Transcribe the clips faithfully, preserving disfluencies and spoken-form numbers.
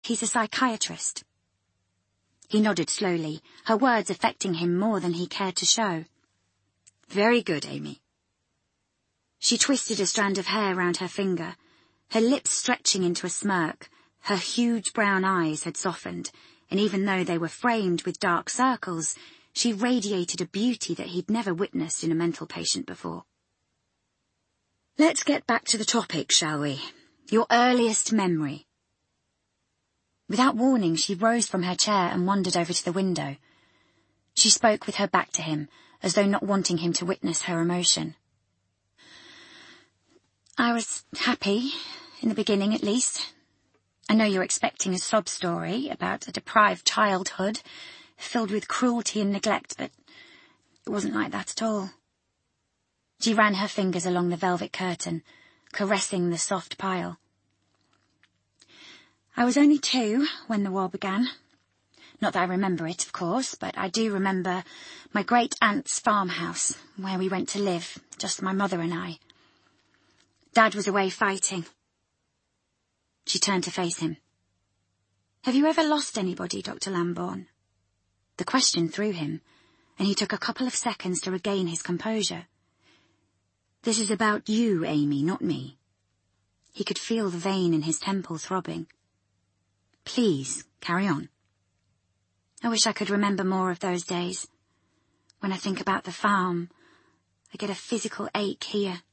He's a psychiatrist. He nodded slowly, her words affecting him more than he cared to show. Very good, Amy. She twisted a strand of hair round her finger, her lips stretching into a smirk. Her huge brown eyes had softened, and even though they were framed with dark circles, she radiated a beauty that he'd never witnessed in a mental patient before. Let's get back to the topic, shall we? Your earliest memory. Without warning, she rose from her chair and wandered over to the window. She spoke with her back to him, as though not wanting him to witness her emotion. I was happy, in the beginning at least. I know you're expecting a sob story about a deprived childhood, filled with cruelty and neglect, but it wasn't like that at all. She ran her fingers along the velvet curtain, caressing the soft pile. I was only two when the war began. Not that I remember it, of course, but I do remember my great-aunt's farmhouse, where we went to live, just my mother and I. Dad was away fighting. She turned to face him. Have you ever lost anybody, Doctor Lambourne? The question threw him, and he took a couple of seconds to regain his composure. This is about you, Amy, not me. He could feel the vein in his temple throbbing. Please, carry on. I wish I could remember more of those days. When I think about the farm, I get a physical ache here.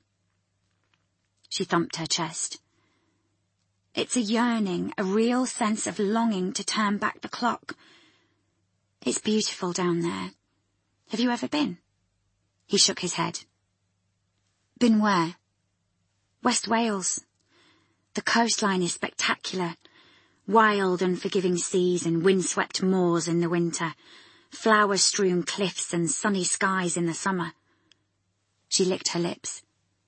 She thumped her chest. It's a yearning, a real sense of longing to turn back the clock. It's beautiful down there. Have you ever been? He shook his head. Been where? West Wales. The coastline is spectacular. Wild, unforgiving seas and windswept moors in the winter. Flower-strewn cliffs and sunny skies in the summer. She licked her lips.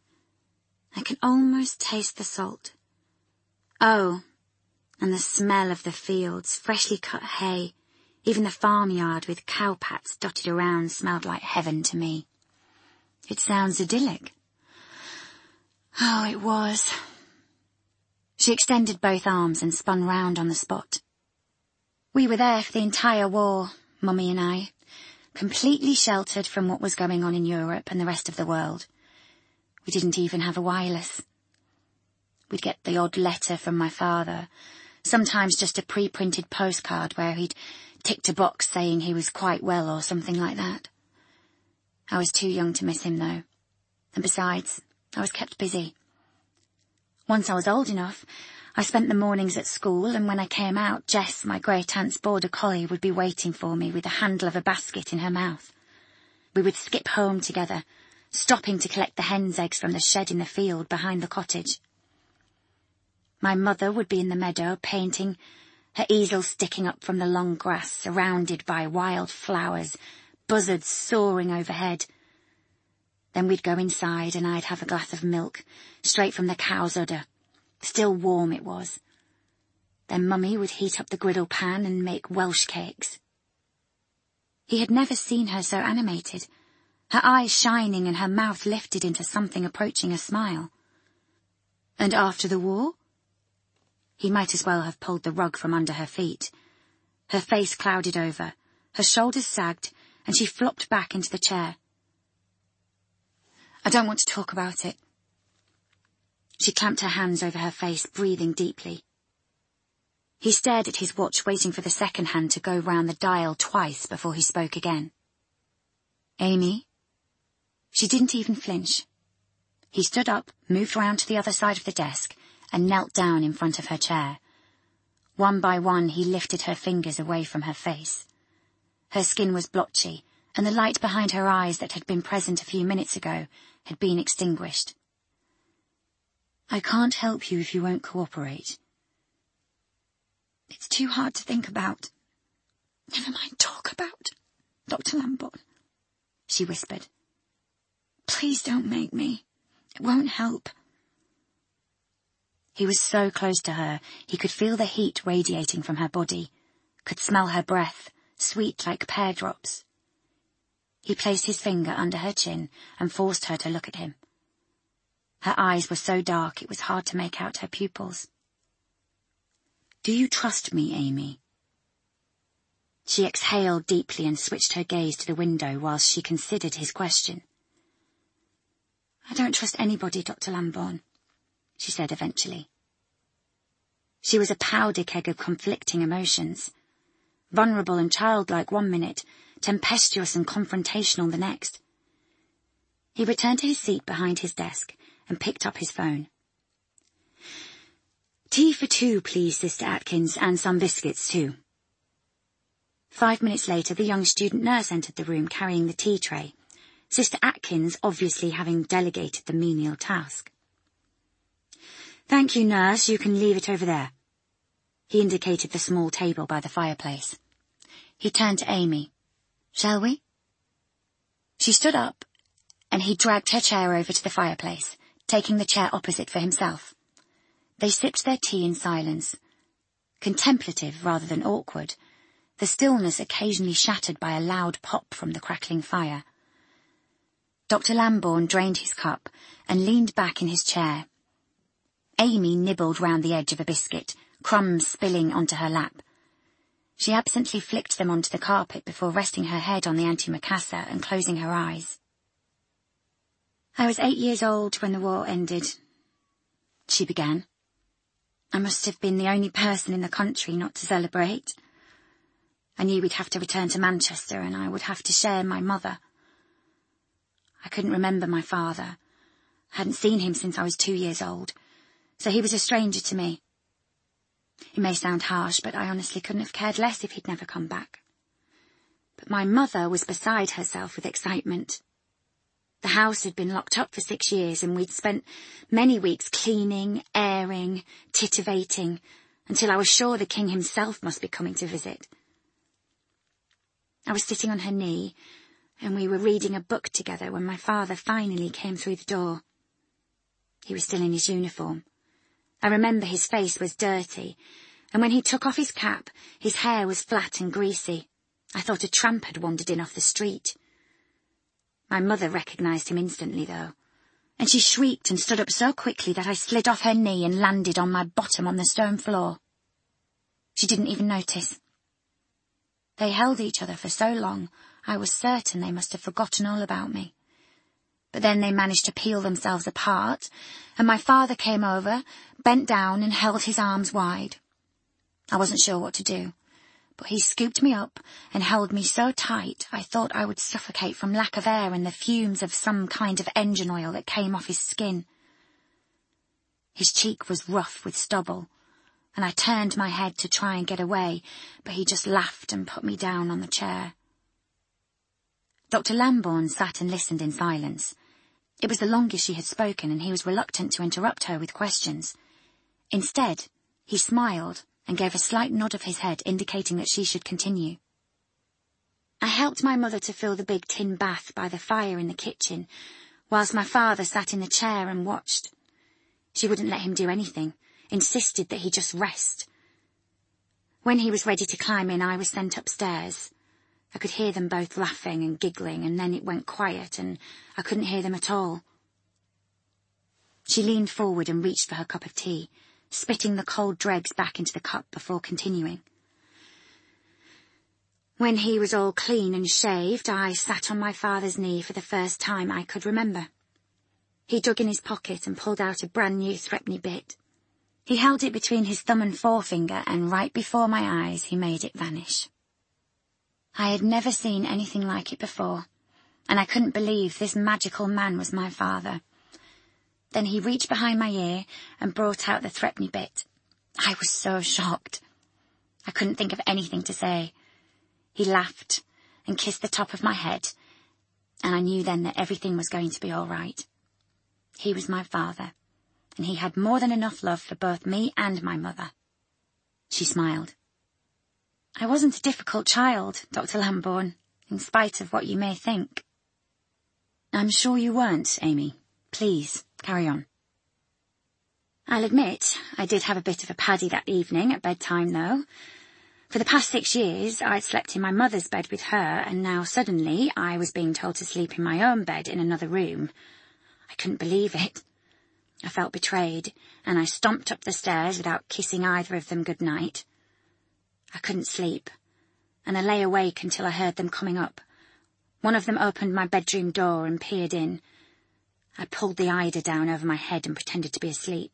I can almost taste the salt. Oh, and the smell of the fields, freshly cut hay. Even the farmyard with cowpats dotted around smelled like heaven to me. It sounds idyllic. Oh, it was. She extended both arms and spun round on the spot. We were there for the entire war, Mummy and I, completely sheltered from what was going on in Europe and the rest of the world. We didn't even have a wireless. We'd get the odd letter from my father, sometimes just a pre-printed postcard where he'd ticked a box saying he was quite well or something like that. I was too young to miss him, though. And besides, I was kept busy. Once I was old enough, I spent the mornings at school, and when I came out, Jess, my great-aunt's border collie, would be waiting for me with the handle of a basket in her mouth. We would skip home together, stopping to collect the hen's eggs from the shed in the field behind the cottage. My mother would be in the meadow painting, her easel sticking up from the long grass, surrounded by wild flowers, buzzards soaring overhead. Then we'd go inside and I'd have a glass of milk, straight from the cow's udder. Still warm it was. Then Mummy would heat up the griddle pan and make Welsh cakes. He had never seen her so animated, her eyes shining and her mouth lifted into something approaching a smile. And after the war? He might as well have pulled the rug from under her feet. Her face clouded over, her shoulders sagged, and she flopped back into the chair. I don't want to talk about it. She clamped her hands over her face, breathing deeply. He stared at his watch, waiting for the second hand to go round the dial twice before he spoke again. Amy? She didn't even flinch. He stood up, moved round to the other side of the desk, and knelt down in front of her chair. One by one he lifted her fingers away from her face. Her skin was blotchy, and the light behind her eyes that had been present a few minutes ago had been extinguished. I can't help you if you won't cooperate. It's too hard to think about. Never mind talk about, Doctor Lambourne, she whispered. Please don't make me. It won't help. He was so close to her, he could feel the heat radiating from her body, could smell her breath, sweet like pear drops. He placed his finger under her chin and forced her to look at him. Her eyes were so dark it was hard to make out her pupils. Do you trust me, Amy? She exhaled deeply and switched her gaze to the window whilst she considered his question. I don't trust anybody, Doctor Lambourne, she said eventually. She was a powder keg of conflicting emotions. Vulnerable and childlike one minute, tempestuous and confrontational the next. He returned to his seat behind his desk and picked up his phone. Tea for two, please, Sister Atkins, and some biscuits too. Five minutes later, the young student nurse entered the room carrying the tea tray, Sister Atkins obviously having delegated the menial task. Thank you, nurse, you can leave it over there. He indicated the small table by the fireplace. He turned to Amy. Shall we? She stood up, and he dragged her chair over to the fireplace, taking the chair opposite for himself. They sipped their tea in silence, contemplative rather than awkward, the stillness occasionally shattered by a loud pop from the crackling fire. Doctor Lambourne drained his cup and leaned back in his chair. Amy nibbled round the edge of a biscuit, crumbs spilling onto her lap. She absently flicked them onto the carpet before resting her head on the antimacassar and closing her eyes. I was eight years old when the war ended, she began. I must have been the only person in the country not to celebrate. I knew we'd have to return to Manchester and I would have to share my mother. I couldn't remember my father. I hadn't seen him since I was two years old, so he was a stranger to me. It may sound harsh, but I honestly couldn't have cared less if he'd never come back. But my mother was beside herself with excitement. The house had been locked up for six years and we'd spent many weeks cleaning, airing, titivating, until I was sure the king himself must be coming to visit. I was sitting on her knee, and we were reading a book together when my father finally came through the door. He was still in his uniform. I remember his face was dirty, and when he took off his cap, his hair was flat and greasy. I thought a tramp had wandered in off the street. My mother recognised him instantly, though, and she shrieked and stood up so quickly that I slid off her knee and landed on my bottom on the stone floor. She didn't even notice. They held each other for so long, I was certain they must have forgotten all about me. But then they managed to peel themselves apart, and my father came over, bent down and held his arms wide. I wasn't sure what to do, but he scooped me up and held me so tight I thought I would suffocate from lack of air and the fumes of some kind of engine oil that came off his skin. His cheek was rough with stubble, and I turned my head to try and get away, but he just laughed and put me down on the chair. Doctor Lambourne sat and listened in silence. It was the longest she had spoken, and he was reluctant to interrupt her with questions. Instead, he smiled and gave a slight nod of his head, indicating that she should continue. I helped my mother to fill the big tin bath by the fire in the kitchen, whilst my father sat in the chair and watched. She wouldn't let him do anything, insisted that he just rest. When he was ready to climb in, I was sent upstairs. I could hear them both laughing and giggling, and then it went quiet, and I couldn't hear them at all. She leaned forward and reached for her cup of tea, spitting the cold dregs back into the cup before continuing. When he was all clean and shaved, I sat on my father's knee for the first time I could remember. He dug in his pocket and pulled out a brand new threepenny bit. He held it between his thumb and forefinger, and right before my eyes he made it vanish. I had never seen anything like it before, and I couldn't believe this magical man was my father. Then he reached behind my ear and brought out the threepenny bit. I was so shocked. I couldn't think of anything to say. He laughed and kissed the top of my head, and I knew then that everything was going to be all right. He was my father, and he had more than enough love for both me and my mother. She smiled. I wasn't a difficult child, Doctor Lambourne, in spite of what you may think. I'm sure you weren't, Amy. Please, carry on. I'll admit I did have a bit of a paddy that evening at bedtime, though. For the past six years, I'd slept in my mother's bed with her, and now suddenly I was being told to sleep in my own bed in another room. I couldn't believe it. I felt betrayed, and I stomped up the stairs without kissing either of them good night. I couldn't sleep, and I lay awake until I heard them coming up. One of them opened my bedroom door and peered in. I pulled the eider down over my head and pretended to be asleep.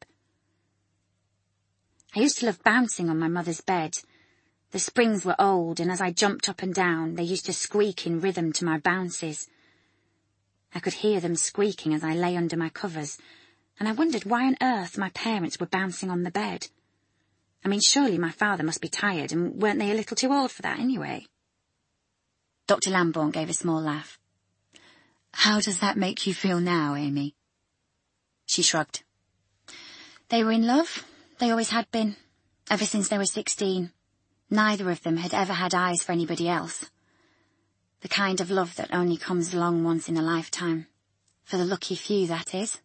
I used to love bouncing on my mother's bed. The springs were old, and as I jumped up and down, they used to squeak in rhythm to my bounces. I could hear them squeaking as I lay under my covers, and I wondered why on earth my parents were bouncing on the bed. I mean, surely my father must be tired, and weren't they a little too old for that anyway? Doctor Lambourne gave a small laugh. How does that make you feel now, Amy? She shrugged. They were in love. They always had been, ever since they were sixteen. Neither of them had ever had eyes for anybody else. The kind of love that only comes along once in a lifetime. For the lucky few, that is.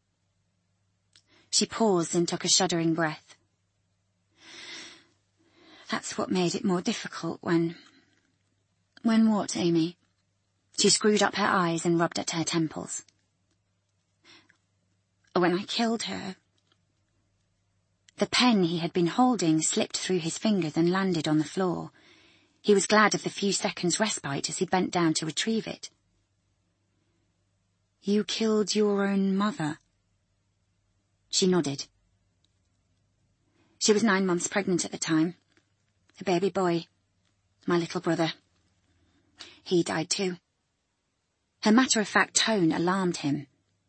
She paused and took a shuddering breath. That's what made it more difficult when... When what, Amy? She screwed up her eyes and rubbed at her temples. When I killed her. The pen he had been holding slipped through his fingers and landed on the floor. He was glad of the few seconds' respite as he bent down to retrieve it. You killed your own mother? She nodded. She was nine months pregnant at the time. A baby boy. My little brother. He died too. Her matter-of-fact tone alarmed him.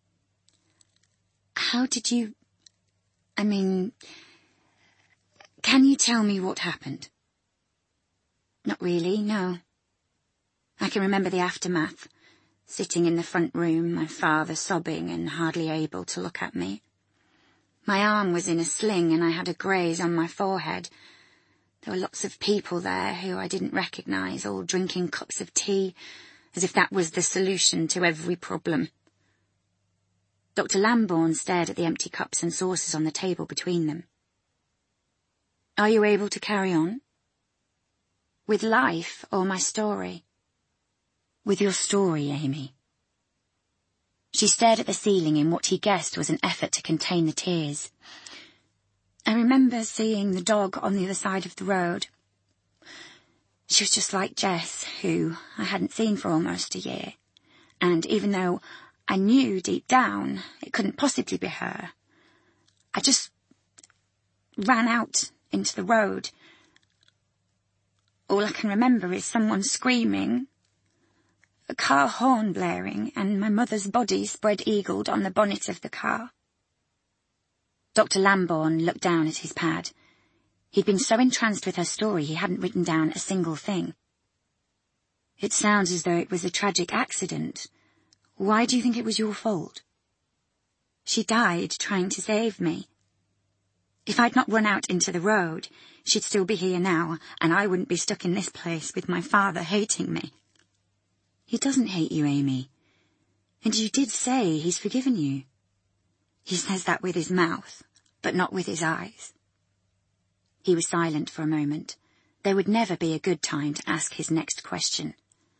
How did you... I mean... Can you tell me what happened? Not really, no. I can remember the aftermath. Sitting in the front room, my father sobbing and hardly able to look at me. My arm was in a sling and I had a graze on my forehead. There were lots of people there who I didn't recognise, all drinking cups of tea, as if that was the solution to every problem. Doctor Lambourne stared at the empty cups and saucers on the table between them. Are you able to carry on? With life or my story? With your story, Amy. She stared at the ceiling in what he guessed was an effort to contain the tears. I remember seeing the dog on the other side of the road. She was just like Jess, who I hadn't seen for almost a year. And even though I knew deep down it couldn't possibly be her, I just ran out into the road. All I can remember is someone screaming, a car horn blaring, and my mother's body spread-eagled on the bonnet of the car. Doctor Lambourne looked down at his pad. He'd been so entranced with her story he hadn't written down a single thing. It sounds as though it was a tragic accident. Why do you think it was your fault? She died trying to save me. If I'd not run out into the road, she'd still be here now, and I wouldn't be stuck in this place with my father hating me. He doesn't hate you, Amy. And you did say he's forgiven you. He says that with his mouth, but not with his eyes. He was silent for a moment. There would never be a good time to ask his next question.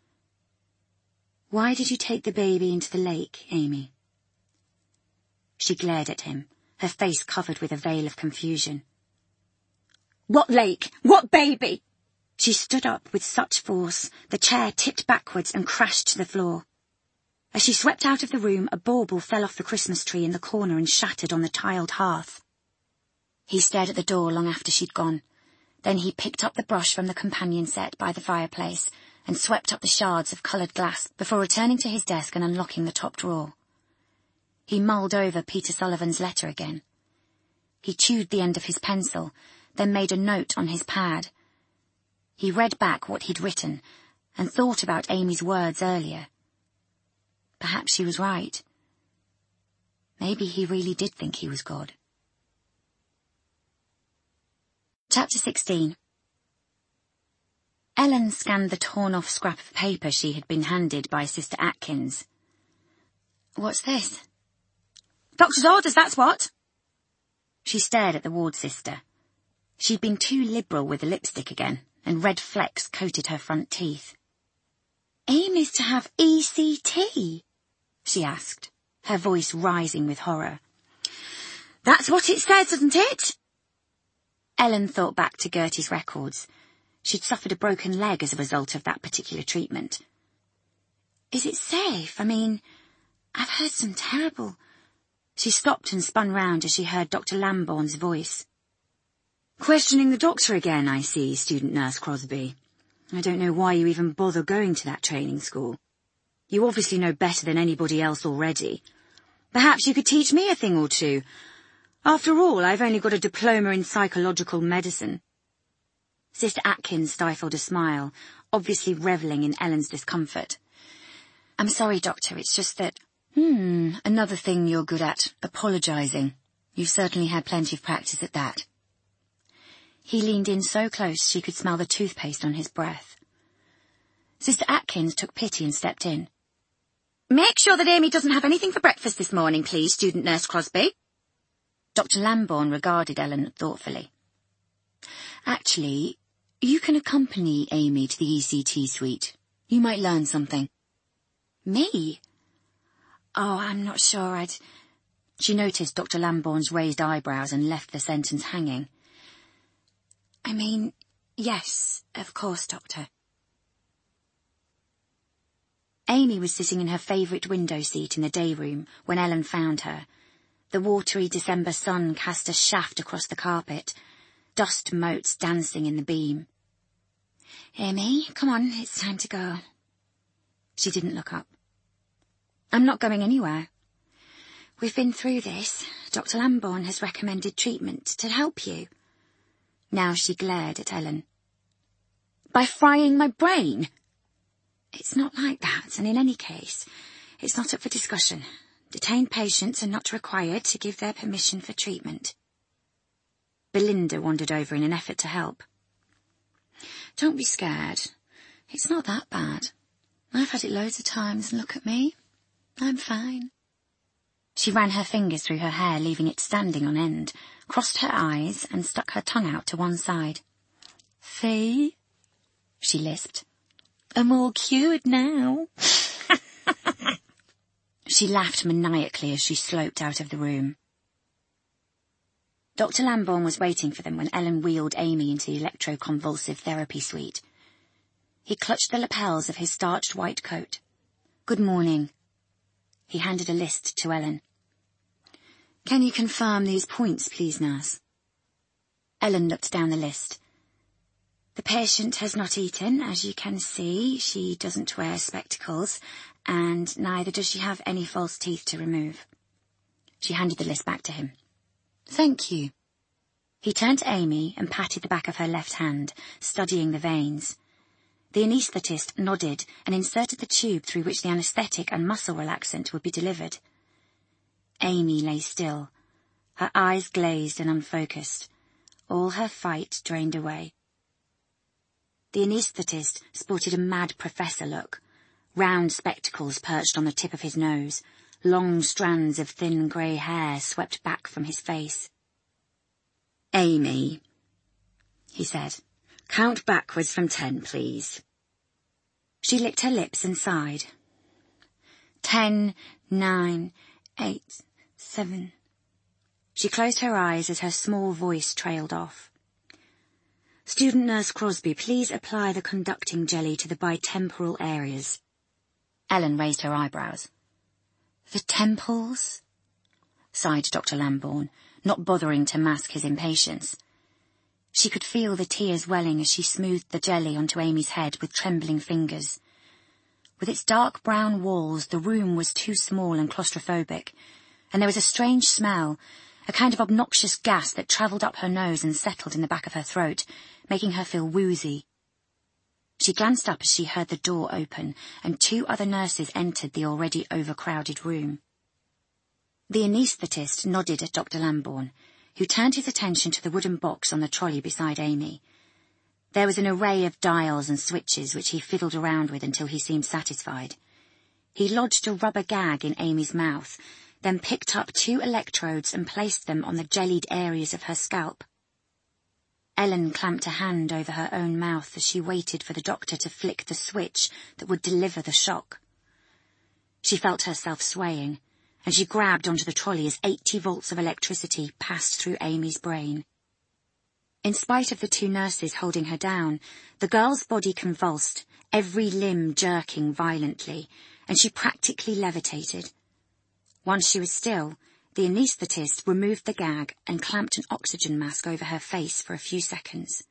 Why did you take the baby into the lake, Amy? She glared at him, her face covered with a veil of confusion. What lake? What baby? She stood up with such force, the chair tipped backwards and crashed to the floor. As she swept out of the room, a bauble fell off the Christmas tree in the corner and shattered on the tiled hearth. He stared at the door long after she'd gone. Then he picked up the brush from the companion set by the fireplace and swept up the shards of coloured glass before returning to his desk and unlocking the top drawer. He mulled over Peter Sullivan's letter again. He chewed the end of his pencil, then made a note on his pad. He read back what he'd written and thought about Amy's words earlier. Perhaps she was right. Maybe he really did think he was God. Chapter sixteen. Ellen scanned the torn-off scrap of paper she had been handed by Sister Atkins. What's this? Doctor's orders, that's what. She stared at the ward sister. She'd been too liberal with the lipstick again, and red flecks coated her front teeth. Aim is to have E C T? She asked, her voice rising with horror. That's what it says, isn't it? Ellen thought back to Gertie's records. She'd suffered a broken leg as a result of that particular treatment. Is it safe? I mean, I've heard some terrible... She stopped and spun round as she heard Doctor Lambourne's voice. Questioning the doctor again, I see, student nurse Crosby. I don't know why you even bother going to that training school. You obviously know better than anybody else already. Perhaps you could teach me a thing or two. After all, I've only got a diploma in psychological medicine. Sister Atkins stifled a smile, obviously revelling in Ellen's discomfort. I'm sorry, Doctor, it's just that... Hmm, another thing you're good at, apologising. You've certainly had plenty of practice at that. He leaned in so close she could smell the toothpaste on his breath. Sister Atkins took pity and stepped in. Make sure that Amy doesn't have anything for breakfast this morning, please, student nurse Crosby. Doctor Lambourne regarded Ellen thoughtfully. Actually, you can accompany Amy to the E C T suite. You might learn something. Me? Oh, I'm not sure I'd... She noticed Doctor Lambourne's raised eyebrows and left the sentence hanging. I mean, yes, of course, Doctor. Amy was sitting in her favourite window seat in the day room when Ellen found her. The watery December sun cast a shaft across the carpet, dust motes dancing in the beam. Amy, come on, it's time to go. She didn't look up. I'm not going anywhere. We've been through this. Doctor Lambourne has recommended treatment to help you. Now she glared at Ellen. By frying my brain? It's not like that, and in any case, it's not up for discussion. Detained patients are not required to give their permission for treatment. Belinda wandered over in an effort to help. Don't be scared. It's not that bad. I've had it loads of times, and look at me. I'm fine. She ran her fingers through her hair, leaving it standing on end, crossed her eyes, and stuck her tongue out to one side. See? She lisped. I'm all cured now. She laughed maniacally as she sloped out of the room. Doctor Lambourne was waiting for them when Ellen wheeled Amy into the electroconvulsive therapy suite. He clutched the lapels of his starched white coat. Good morning. He handed a list to Ellen. Can you confirm these points, please, nurse? Ellen looked down the list. The patient has not eaten, as you can see. She doesn't wear spectacles, and neither does she have any false teeth to remove. She handed the list back to him. Thank you. He turned to Amy and patted the back of her left hand, studying the veins. The anaesthetist nodded and inserted the tube through which the anaesthetic and muscle relaxant would be delivered. Amy lay still, her eyes glazed and unfocused, all her fight drained away. The anaesthetist sported a mad professor look, round spectacles perched on the tip of his nose, long strands of thin grey hair swept back from his face. Amy, he said. Count backwards from ten, please. She licked her lips and sighed. Ten, nine, eight, seven. She closed her eyes as her small voice trailed off. Student nurse Crosby, please apply the conducting jelly to the bitemporal areas. Ellen raised her eyebrows. The temples? Sighed Doctor Lambourne, not bothering to mask his impatience. She could feel the tears welling as she smoothed the jelly onto Amy's head with trembling fingers. With its dark brown walls, the room was too small and claustrophobic, and there was a strange smell, a kind of obnoxious gas that travelled up her nose and settled in the back of her throat, making her feel woozy. She glanced up as she heard the door open, and two other nurses entered the already overcrowded room. The anaesthetist nodded at Doctor Lambourne, who turned his attention to the wooden box on the trolley beside Amy. There was an array of dials and switches which he fiddled around with until he seemed satisfied. He lodged a rubber gag in Amy's mouth, then picked up two electrodes and placed them on the jellied areas of her scalp. Ellen clamped a hand over her own mouth as she waited for the doctor to flick the switch that would deliver the shock. She felt herself swaying, and she grabbed onto the trolley as eighty volts of electricity passed through Amy's brain. In spite of the two nurses holding her down, the girl's body convulsed, every limb jerking violently, and she practically levitated. Once she was still, the anaesthetist removed the gag and clamped an oxygen mask over her face for a few seconds.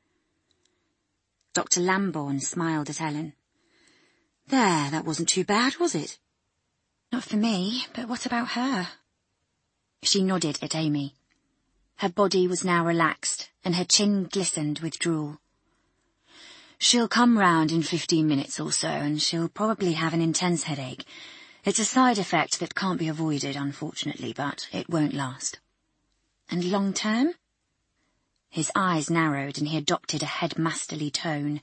Doctor Lambourne smiled at Ellen. There, that wasn't too bad, was it? Not for me, but what about her? She nodded at Amy. Her body was now relaxed, and her chin glistened with drool. She'll come round in fifteen minutes or so, and she'll probably have an intense headache. It's a side effect that can't be avoided, unfortunately, but it won't last. And long term? His eyes narrowed, and he adopted a headmasterly tone.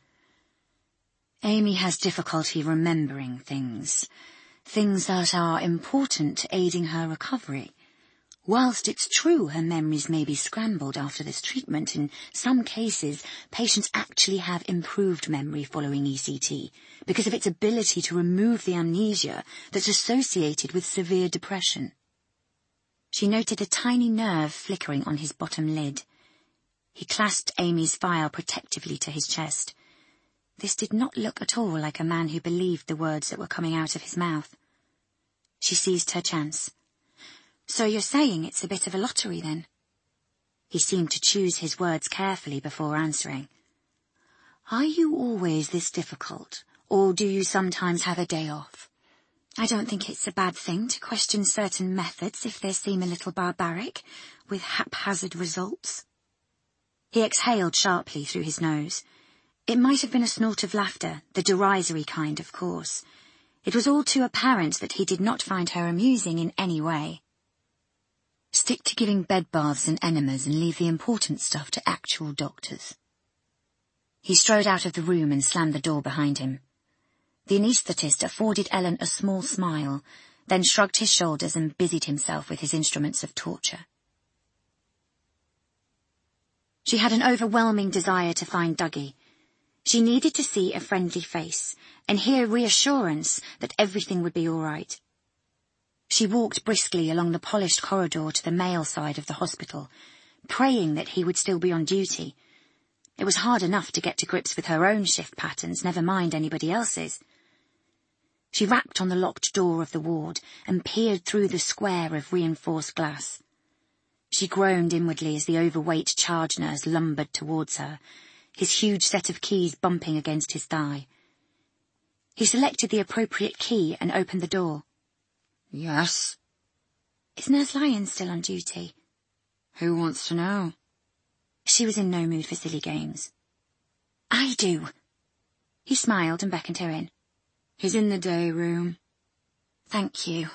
Amy has difficulty remembering things, things that are important to aiding her recovery. Whilst it's true her memories may be scrambled after this treatment, in some cases patients actually have improved memory following E C T because of its ability to remove the amnesia that's associated with severe depression. She noted a tiny nerve flickering on his bottom lid. He clasped Amy's file protectively to his chest. This did not look at all like a man who believed the words that were coming out of his mouth. She seized her chance. So you're saying it's a bit of a lottery, then? He seemed to choose his words carefully before answering. Are you always this difficult, or do you sometimes have a day off? I don't think it's a bad thing to question certain methods if they seem a little barbaric, with haphazard results. He exhaled sharply through his nose. It might have been a snort of laughter, the derisory kind, of course. It was all too apparent that he did not find her amusing in any way. Stick to giving bed baths and enemas and leave the important stuff to actual doctors. He strode out of the room and slammed the door behind him. The anaesthetist afforded Ellen a small smile, then shrugged his shoulders and busied himself with his instruments of torture. She had an overwhelming desire to find Dougie. She needed to see a friendly face and hear reassurance that everything would be all right. She walked briskly along the polished corridor to the male side of the hospital, praying that he would still be on duty. It was hard enough to get to grips with her own shift patterns, never mind anybody else's. She rapped on the locked door of the ward and peered through the square of reinforced glass. She groaned inwardly as the overweight charge nurse lumbered towards her, his huge set of keys bumping against his thigh. He selected the appropriate key and opened the door. Yes? Is Nurse Lyons still on duty? Who wants to know? She was in no mood for silly games. I do. He smiled and beckoned her in. He's in the day room. Thank you.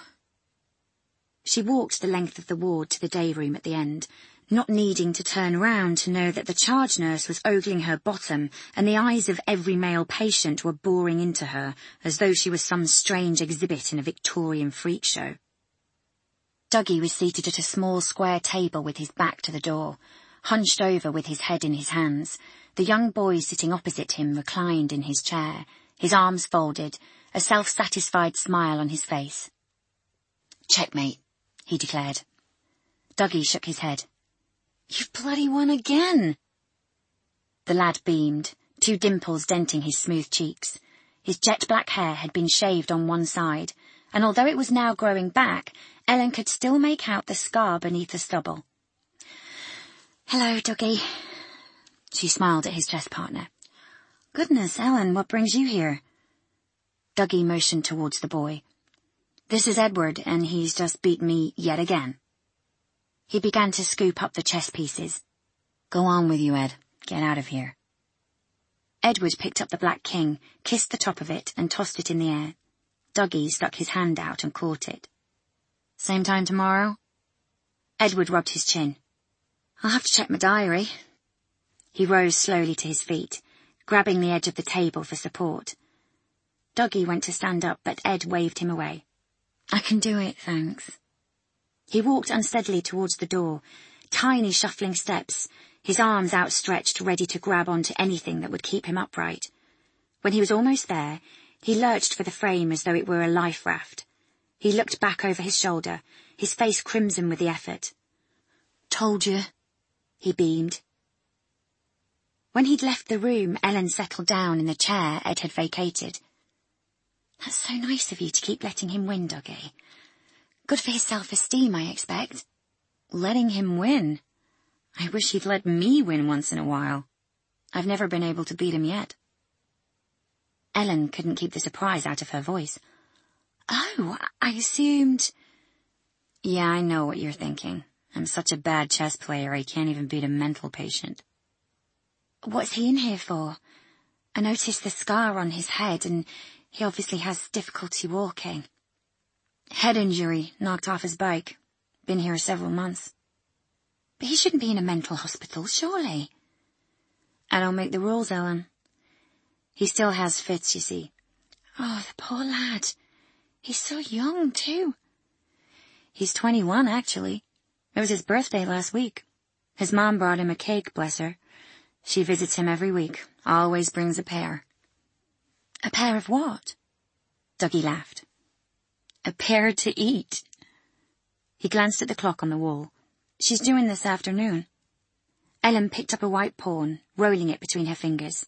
She walked the length of the ward to the day room at the end, not needing to turn round to know that the charge nurse was ogling her bottom and the eyes of every male patient were boring into her as though she was some strange exhibit in a Victorian freak show. Dougie was seated at a small square table with his back to the door, hunched over with his head in his hands. The young boy sitting opposite him reclined in his chair, his arms folded, a self-satisfied smile on his face. Checkmate, he declared. Dougie shook his head. You've bloody won again. The lad beamed, two dimples denting his smooth cheeks. His jet-black hair had been shaved on one side, and although it was now growing back, Ellen could still make out the scar beneath the stubble. Hello, Dougie. She smiled at his chess partner. Goodness, Ellen, what brings you here? Dougie motioned towards the boy. This is Edward, and he's just beat me yet again. He began to scoop up the chess pieces. Go on with you, Ed. Get out of here. Edward picked up the black king, kissed the top of it, and tossed it in the air. Dougie stuck his hand out and caught it. Same time tomorrow? Edward rubbed his chin. I'll have to check my diary. He rose slowly to his feet, grabbing the edge of the table for support. Dougie went to stand up, but Ed waved him away. I can do it, thanks. He walked unsteadily towards the door, tiny shuffling steps, his arms outstretched, ready to grab onto anything that would keep him upright. When he was almost there, he lurched for the frame as though it were a life raft. He looked back over his shoulder, his face crimson with the effort. "Told you," he beamed. When he'd left the room, Ellen settled down in the chair Ed had vacated. "That's so nice of you to keep letting him win, Dougie. Good for his self-esteem, I expect." "Letting him win? I wish he'd let me win once in a while. I've never been able to beat him yet." Ellen couldn't keep the surprise out of her voice. "Oh, I assumed—" "Yeah, I know what you're thinking. I'm such a bad chess player I can't even beat a mental patient." "What's he in here for? I noticed the scar on his head, and he obviously has difficulty walking." "Head injury, knocked off his bike. Been here several months." "But he shouldn't be in a mental hospital, surely." "I don't make the rules, Ellen. He still has fits, you see." "Oh, the poor lad. He's so young, too." "He's twenty-one, actually. It was his birthday last week. His mom brought him a cake, bless her. She visits him every week, always brings a pear." "A pear of what?" Dougie laughed. "A pear to eat." He glanced at the clock on the wall. "She's due in this afternoon." Ellen picked up a white pawn, rolling it between her fingers.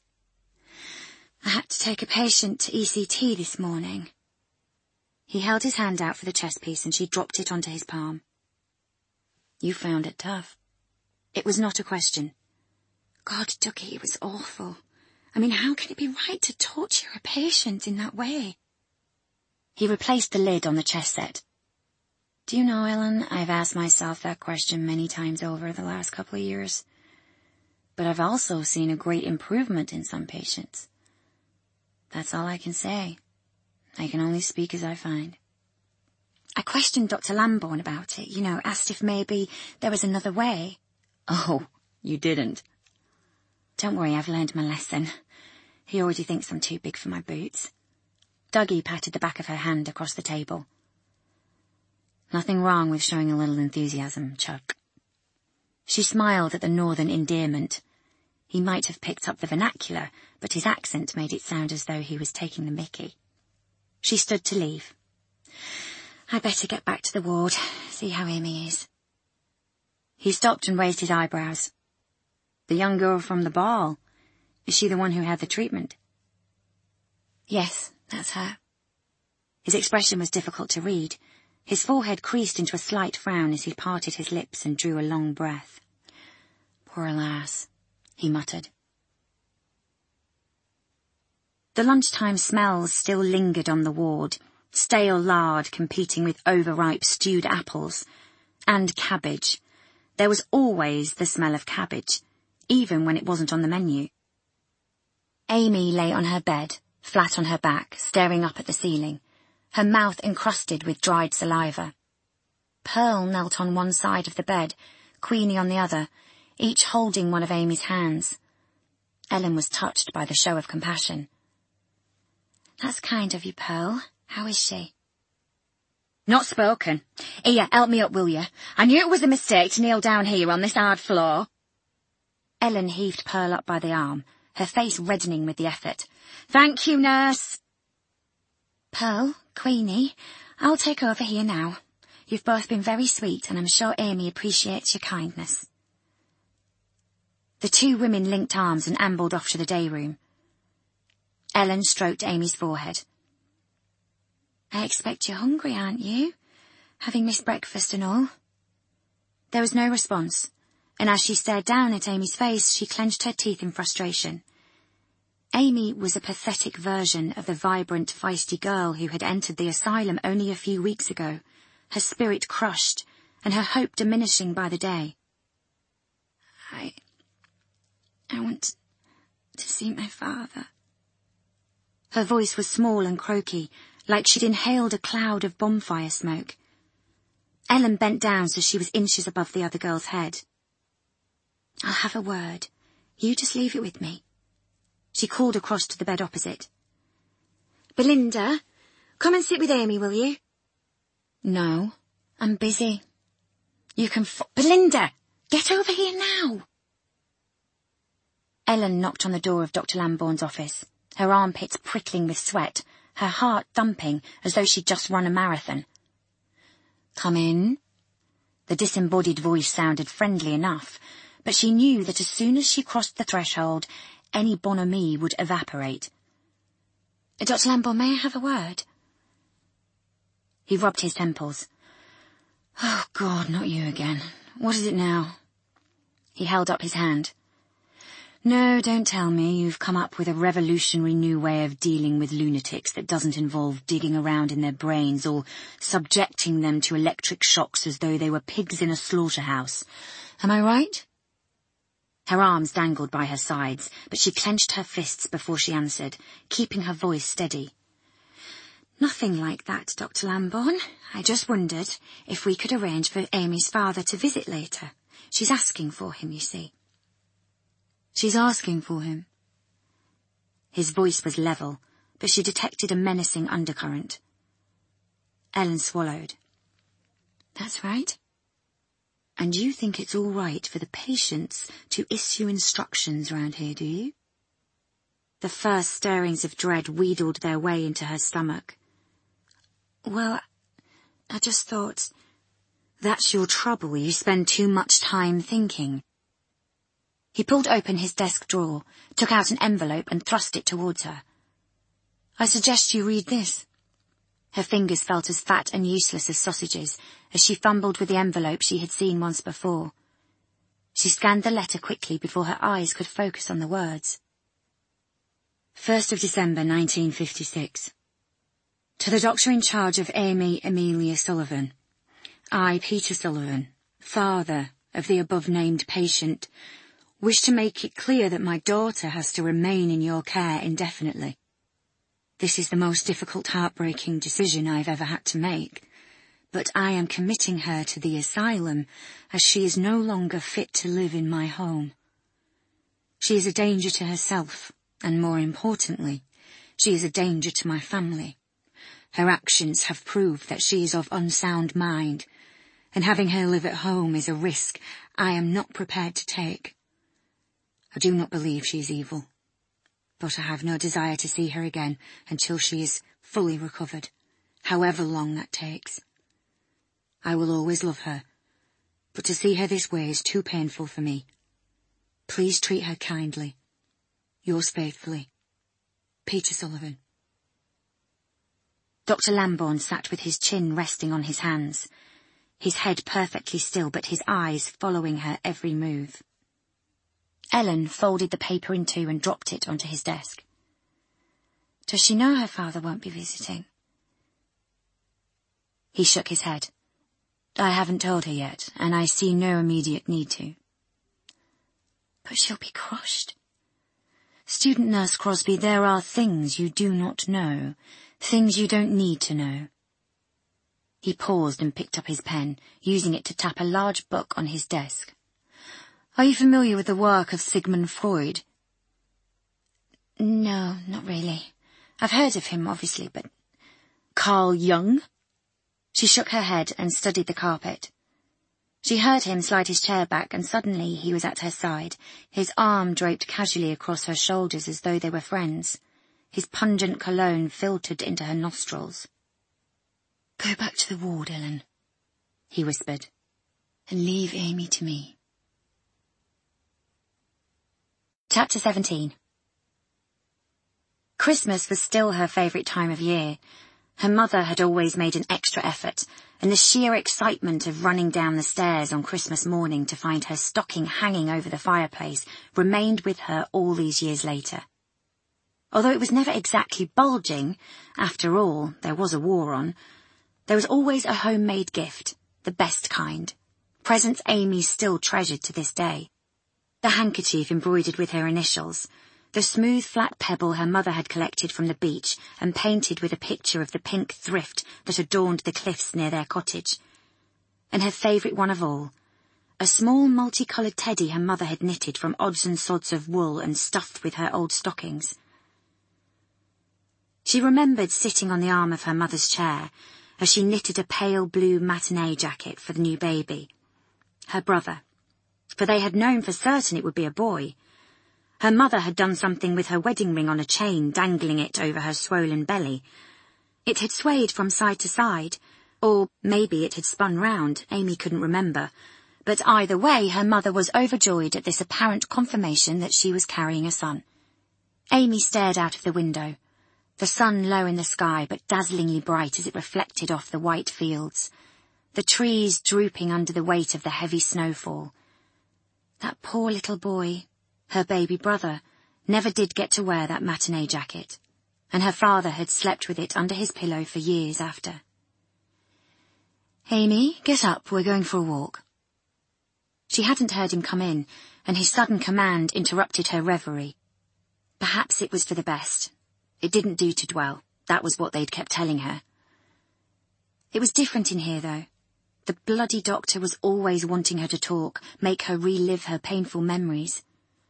"I had to take a patient to E C T this morning." He held his hand out for the chess piece and she dropped it onto his palm. "You found it tough." It was not a question. God, Dougie, it was awful. I mean, how can it be right to torture a patient in that way? He replaced the lid on the chess set. "Do you know, Ellen, I've asked myself that question many times over the last couple of years. But I've also seen a great improvement in some patients. That's all I can say. I can only speak as I find." "I questioned Doctor Lambourne about it, you know, asked if maybe there was another way." "Oh, you didn't?" "Don't worry, I've learned my lesson. He already thinks I'm too big for my boots." Dougie patted the back of her hand across the table. "Nothing wrong with showing a little enthusiasm, Chuck." She smiled at the northern endearment. He might have picked up the vernacular, but his accent made it sound as though he was taking the mickey. She stood to leave. "I'd better get back to the ward, see how Amy is." He stopped and raised his eyebrows. "The young girl from the ball, is she the one who had the treatment?" "Yes, that's her." His expression was difficult to read. His forehead creased into a slight frown as he parted his lips and drew a long breath. "Poor lass," he muttered. The lunchtime smells still lingered on the ward, stale lard competing with overripe stewed apples. And cabbage. There was always the smell of cabbage, even when it wasn't on the menu. Amy lay on her bed, flat on her back, staring up at the ceiling, her mouth encrusted with dried saliva. Pearl knelt on one side of the bed, Queenie on the other, each holding one of Amy's hands. Ellen was touched by the show of compassion. "That's kind of you, Pearl. How is she?" "Not spoken. Here, help me up, will you? I knew it was a mistake to kneel down here on this hard floor." Ellen heaved Pearl up by the arm, her face reddening with the effort. "Thank you, nurse." "Pearl, Queenie, I'll take over here now. You've both been very sweet, and I'm sure Amy appreciates your kindness." The two women linked arms and ambled off to the day room. Ellen stroked Amy's forehead. "I expect you're hungry, aren't you? Having missed breakfast and all?" There was no response, and as she stared down at Amy's face, she clenched her teeth in frustration. Amy was a pathetic version of the vibrant, feisty girl who had entered the asylum only a few weeks ago, her spirit crushed and her hope diminishing by the day. I... I want to see my father." Her voice was small and croaky, like she'd inhaled a cloud of bonfire smoke. Ellen bent down so she was inches above the other girl's head. "I'll have a word. You just leave it with me." She called across to the bed opposite. "Belinda, come and sit with Amy, will you?" "No, I'm busy." "You can f- Belinda, get over here now." Ellen knocked on the door of Doctor Lambourne's office, her armpits prickling with sweat, her heart thumping as though she'd just run a marathon. Come in. The disembodied voice sounded friendly enough, but she knew that as soon as she crossed the threshold, any bonhomie would evaporate. Doctor Lambourne, may I have a word? He rubbed his temples. Oh, God, not you again. What is it now? He held up his hand. No, don't tell me you've come up with a revolutionary new way of dealing with lunatics that doesn't involve digging around in their brains or subjecting them to electric shocks as though they were pigs in a slaughterhouse. Am I right? Her arms dangled by her sides, but she clenched her fists before she answered, keeping her voice steady. Nothing like that, Doctor Lambourne. I just wondered if we could arrange for Amy's father to visit later. She's asking for him, you see. She's asking for him. His voice was level, but she detected a menacing undercurrent. Ellen swallowed. That's right. And you think it's all right for the patients to issue instructions round here, do you? The first stirrings of dread wheedled their way into her stomach. Well, I just thought... That's your trouble, you spend too much time thinking. He pulled open his desk drawer, took out an envelope and thrust it towards her. I suggest you read this. Her fingers felt as fat and useless as sausages as she fumbled with the envelope she had seen once before. She scanned the letter quickly before her eyes could focus on the words. first of December nineteen fifty-six. To the doctor in charge of Amy Amelia Sullivan. I, Peter Sullivan, father of the above-named patient, wish to make it clear that my daughter has to remain in your care indefinitely. This is the most difficult, heartbreaking decision I've ever had to make, but I am committing her to the asylum as she is no longer fit to live in my home. She is a danger to herself, and more importantly, she is a danger to my family. Her actions have proved that she is of unsound mind, and having her live at home is a risk I am not prepared to take. I do not believe she is evil, but I have no desire to see her again until she is fully recovered, however long that takes. I will always love her, but to see her this way is too painful for me. Please treat her kindly. Yours faithfully, Peter Sullivan. Doctor Lambourne sat with his chin resting on his hands, his head perfectly still but his eyes following her every move. Ellen folded the paper in two and dropped it onto his desk. Does she know her father won't be visiting? He shook his head. I haven't told her yet, and I see no immediate need to. But she'll be crushed. Student Nurse Crosby, there are things you do not know, things you don't need to know. He paused and picked up his pen, using it to tap a large book on his desk. Are you familiar with the work of Sigmund Freud? No, not really. I've heard of him, obviously, but... Carl Jung? She shook her head and studied the carpet. She heard him slide his chair back, and suddenly he was at her side, his arm draped casually across her shoulders as though they were friends. His pungent cologne filtered into her nostrils. Go back to the ward, Ellen, he whispered, and leave Amy to me. Chapter seventeen. Christmas was still her favourite time of year. Her mother had always made an extra effort, and the sheer excitement of running down the stairs on Christmas morning to find her stocking hanging over the fireplace remained with her all these years later. Although it was never exactly bulging, after all, there was a war on, there was always a homemade gift, the best kind, presents Amy still treasured to this day. The handkerchief embroidered with her initials, the smooth flat pebble her mother had collected from the beach and painted with a picture of the pink thrift that adorned the cliffs near their cottage, and her favourite one of all, a small multicoloured teddy her mother had knitted from odds and sods of wool and stuffed with her old stockings. She remembered sitting on the arm of her mother's chair as she knitted a pale blue matinee jacket for the new baby, her brother, for they had known for certain it would be a boy. Her mother had done something with her wedding ring on a chain, dangling it over her swollen belly. It had swayed from side to side, Or maybe it had spun round, Amy couldn't remember. But either way, her mother was overjoyed at this apparent confirmation that she was carrying a son. Amy stared out of the window. The sun low in the sky, but dazzlingly bright as it reflected off the white fields. The trees drooping under the weight of the heavy snowfall. That poor little boy, her baby brother, never did get to wear that matinee jacket, and her father had slept with it under his pillow for years after. "Amy, get up, we're going for a walk." She hadn't heard him come in, and his sudden command interrupted her reverie. Perhaps it was for the best. It didn't do to dwell. That was what they'd kept telling her. It was different in here, though. The bloody doctor was always wanting her to talk, make her relive her painful memories.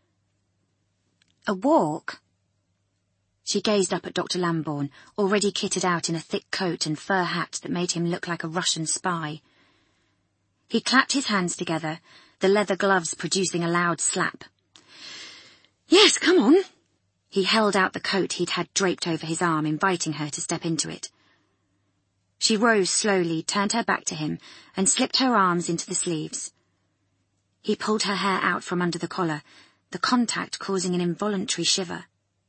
A walk? She gazed up at Doctor Lambourne, already kitted out in a thick coat and fur hat that made him look like a Russian spy. He clapped his hands together, the leather gloves producing a loud slap. "Yes, come on." He held out the coat he'd had draped over his arm, inviting her to step into it. She rose slowly, turned her back to him, and slipped her arms into the sleeves. He pulled her hair out from under the collar, the contact causing an involuntary shiver.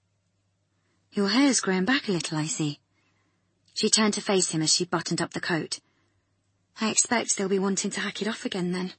"Your hair's growing back a little, I see." She turned to face him as she buttoned up the coat. "I expect they'll be wanting to hack it off again, then."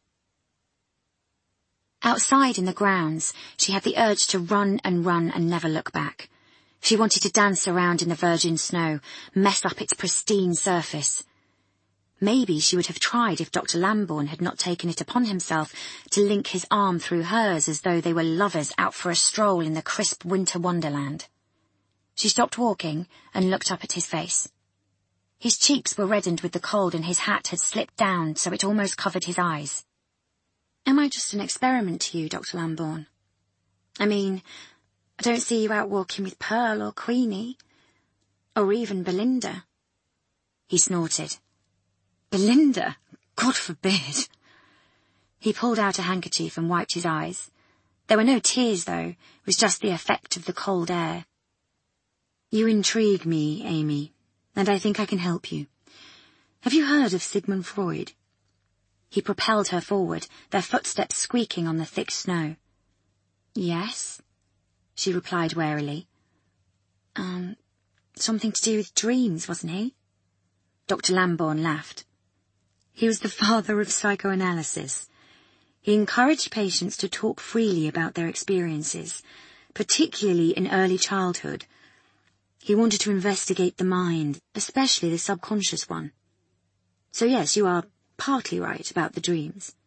Outside in the grounds, she had the urge to run and run and never look back. She wanted to dance around in the virgin snow, mess up its pristine surface. Maybe she would have tried if Doctor Lambourne had not taken it upon himself to link his arm through hers as though they were lovers out for a stroll in the crisp winter wonderland. She stopped walking and looked up at his face. His cheeks were reddened with the cold and his hat had slipped down so it almost covered his eyes. "Am I just an experiment to you, Doctor Lambourne? I mean, I don't see you out walking with Pearl or Queenie, or even Belinda." He snorted. "Belinda? God forbid." He pulled out a handkerchief and wiped his eyes. There were no tears, though. It was just the effect of the cold air. "You intrigue me, Amy, and I think I can help you. Have you heard of Sigmund Freud?" He propelled her forward, their footsteps squeaking on the thick snow. "Yes," she replied warily. Um, something to do with dreams, wasn't he?" Doctor Lambourne laughed. "He was the father of psychoanalysis. He encouraged patients to talk freely about their experiences, particularly in early childhood. He wanted to investigate the mind, especially the subconscious one. So yes, you are partly right about the dreams."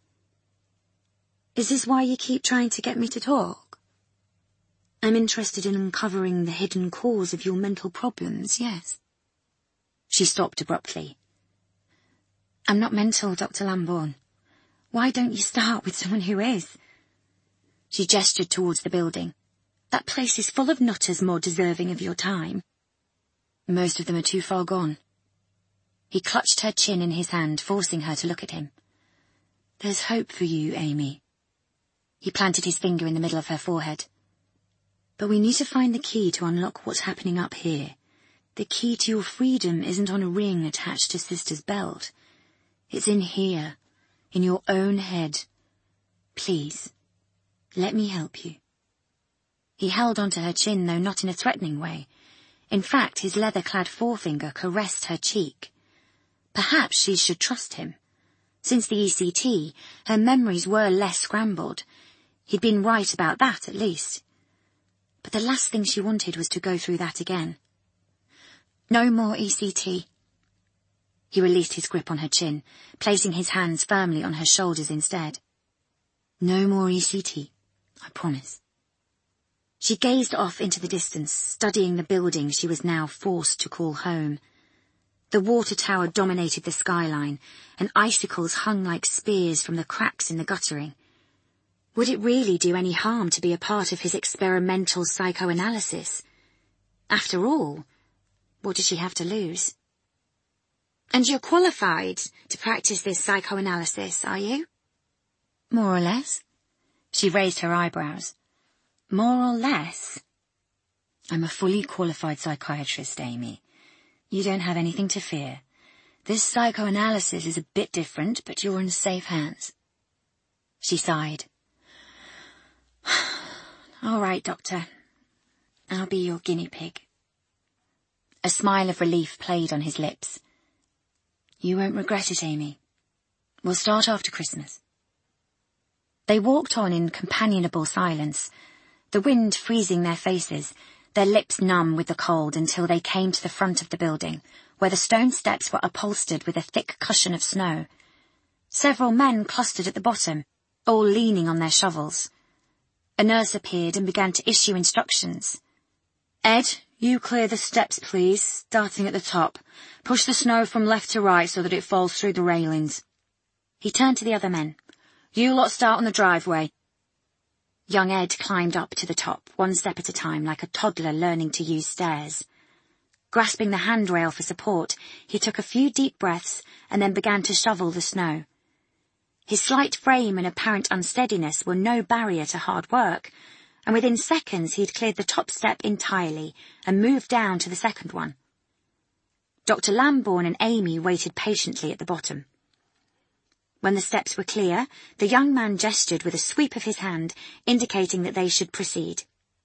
"Is this why you keep trying to get me to talk?" "I'm interested in uncovering the hidden cause of your mental problems, yes." She stopped abruptly. "I'm not mental, Doctor Lambourne. Why don't you start with someone who is?" She gestured towards the building. "That place is full of nutters more deserving of your time." "Most of them are too far gone." He clutched her chin in his hand, forcing her to look at him. "There's hope for you, Amy." He planted his finger in the middle of her forehead. "But we need to find the key to unlock what's happening up here. The key to your freedom isn't on a ring attached to Sister's belt. It's in here, in your own head. Please, let me help you." He held onto her chin, though not in a threatening way. In fact, his leather-clad forefinger caressed her cheek. Perhaps she should trust him. Since the E C T, her memories were less scrambled. He'd been right about that, at least. But the last thing she wanted was to go through that again. "No more E C T." He released his grip on her chin, placing his hands firmly on her shoulders instead. "No more E C T, I promise." She gazed off into the distance, studying the building she was now forced to call home. The water tower dominated the skyline, and icicles hung like spears from the cracks in the guttering. Would it really do any harm to be a part of his experimental psychoanalysis? After all, what did she have to lose? "And you're qualified to practice this psychoanalysis, are you?" "More or less." She raised her eyebrows. "More or less?" "I'm a fully qualified psychiatrist, Amy. You don't have anything to fear. This psychoanalysis is a bit different, but you're in safe hands. She sighed. All right, Doctor. I'll be your guinea pig. A smile of relief played on his lips. You won't regret it, Amy. We'll start after Christmas. They walked on in companionable silence, the wind freezing their faces, their lips numb with the cold until they came to the front of the building, where the stone steps were upholstered with a thick cushion of snow. Several men clustered at the bottom, all leaning on their shovels. A nurse appeared and began to issue instructions. Ed, you clear the steps, please, starting at the top. Push the snow from left to right so that it falls through the railings. He turned to the other men. You lot start on the driveway. Young Ed climbed up to the top, one step at a time, like a toddler learning to use stairs. Grasping the handrail for support, he took a few deep breaths and then began to shovel the snow. His slight frame and apparent unsteadiness were no barrier to hard work, and within seconds he'd cleared the top step entirely and moved down to the second one. Doctor Lambourne and Amy waited patiently at the bottom. When the steps were clear, the young man gestured with a sweep of his hand, indicating that they should proceed.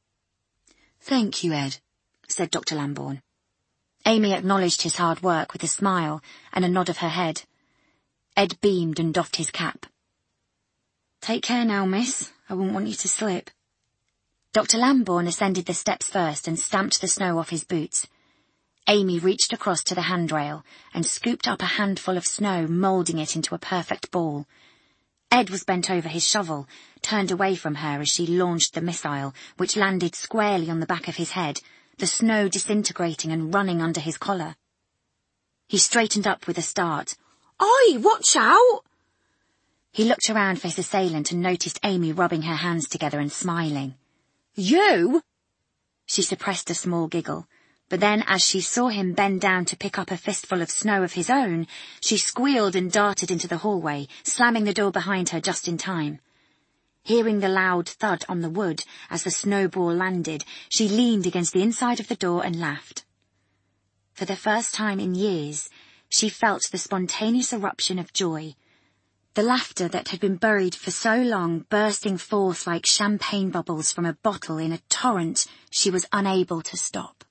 Thank you, Ed, said Doctor Lambourne. Amy acknowledged his hard work with a smile and a nod of her head. Ed beamed and doffed his cap. Take care now, miss. I wouldn't want you to slip. Doctor Lambourne ascended the steps first and stamped the snow off his boots. Amy reached across to the handrail and scooped up a handful of snow, moulding it into a perfect ball. Ed was bent over his shovel, turned away from her as she launched the missile, which landed squarely on the back of his head, the snow disintegrating and running under his collar. He straightened up with a start. Oi, watch out! He looked around for his assailant and noticed Amy rubbing her hands together and smiling. You? She suppressed a small giggle, but then as she saw him bend down to pick up a fistful of snow of his own, she squealed and darted into the hallway, slamming the door behind her just in time. Hearing the loud thud on the wood as the snowball landed, she leaned against the inside of the door and laughed. For the first time in years, she felt the spontaneous eruption of joy, the laughter that had been buried for so long bursting forth like champagne bubbles from a bottle in a torrent she was unable to stop.